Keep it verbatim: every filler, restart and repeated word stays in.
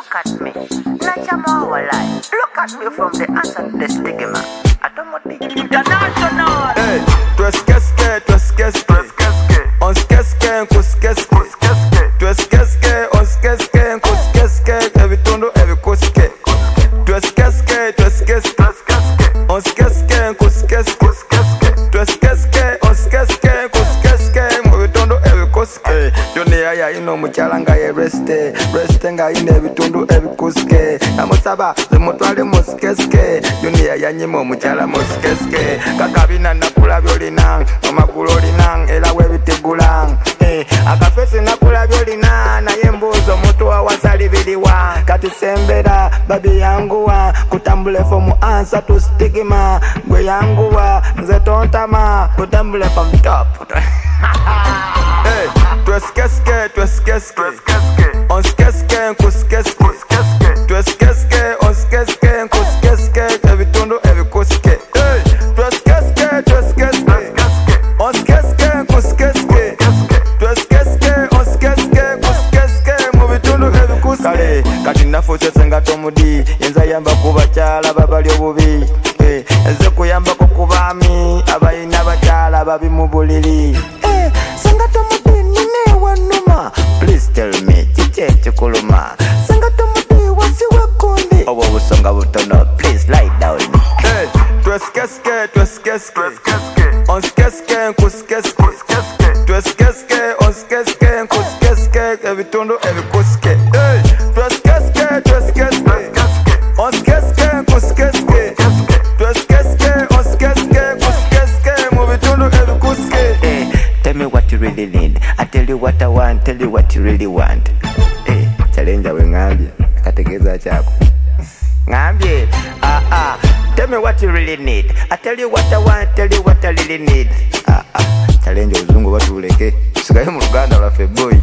Look at me. Nachama walai. Look at me from the answer to the stigma. Automatic international. Hey, tu es qu'est-ce que, tu es qu'est-ce que, on se qu'est-ce que, qu'est-ce que, tu es qu'est-ce que, on se qu'est-ce que, qu'est-ce que, every tondo, every qu'est-ce que, tu es qu'est-ce que, tu es qu'est-ce que, on se qu'est-ce que, qu'est-ce que, tu es qu'est-ce que, on se qu'est-ce que, qu'est-ce que, every tondo, every qu'est-ce que, Johnny aya ino muchalanga ye reste, reste nga ine every tondo, every qu'est-ce que, amusaba, le motwale mos qu'est-ce que, Johnny aya nyimo muchala mos qu'est-ce que, kakabina nakula byolina, amagulu olina, era webitegula, eh, akafesi nakula byolina, naye mbuzo mutu wawasalibiriwa, kati sembera babi yanguwa, kutambule from answer to stigma, gwe yanguwa, nze tontama, kutambule from top. Hey, tu es qu'est-ce que, tu es qu'est-ce que, on se qu'est-ce que, qu'est-ce que, tu es qu'est-ce que, on se qu'est-ce que, qu'est-ce que, every tondo, every qu'est-ce que, hey, tu es qu'est-ce que, tu es qu'est-ce que, on se qu'est-ce que, qu'est-ce que, tu es qu'est-ce que, on se qu'est-ce que, qu'est-ce que, every tondo, every qu'est-ce que, kati nafuse senga tomudi, yenza yamba kubachala babali obubi, eh, enze kuyamba kukubami, abayina bachala babi mubulili, eh, senga tomudi nine wanuma, please tell me, chiche chikuluma, senga tomudi wasiwe kundi, obo busonga butono, please lie down. Hey, tu es qu'est-ce que, tu es qu'est-ce que, on se qu'est-ce que, qu'est-ce que, tu es qu'est-ce que, on se qu'est-ce que, qu'est-ce que, every tondo, every qu'est-ce que, hey, tu es qu'est-ce que, tu es qu'est-ce que, on se qu'est-ce que, qu'est-ce que, tu es qu'est-ce que, on se qu'est-ce que, qu'est-ce que, every tondo, every qu'est-ce que. Hey, tell me what you really need, I tell you what I want, tell you what you really want. Hey, challenge we ngambye, kategeza chako. Ngambye, ah ah, tell me what you really need, I tell you what I want, tell you what I really need. Ah ah, challenge uzungu watu uleke, sikaye mu Luganda lwafe boy.